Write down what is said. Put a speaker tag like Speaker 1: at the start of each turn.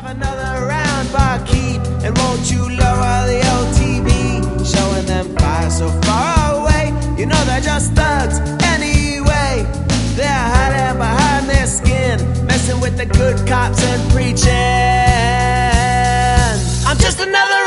Speaker 1: have another round, barkeep? And won't you lower the OTB? Showing them fires so far away. You know they're just thugs anyway. They're hiding behind their skin, messing with the good cops and preaching. I'm just another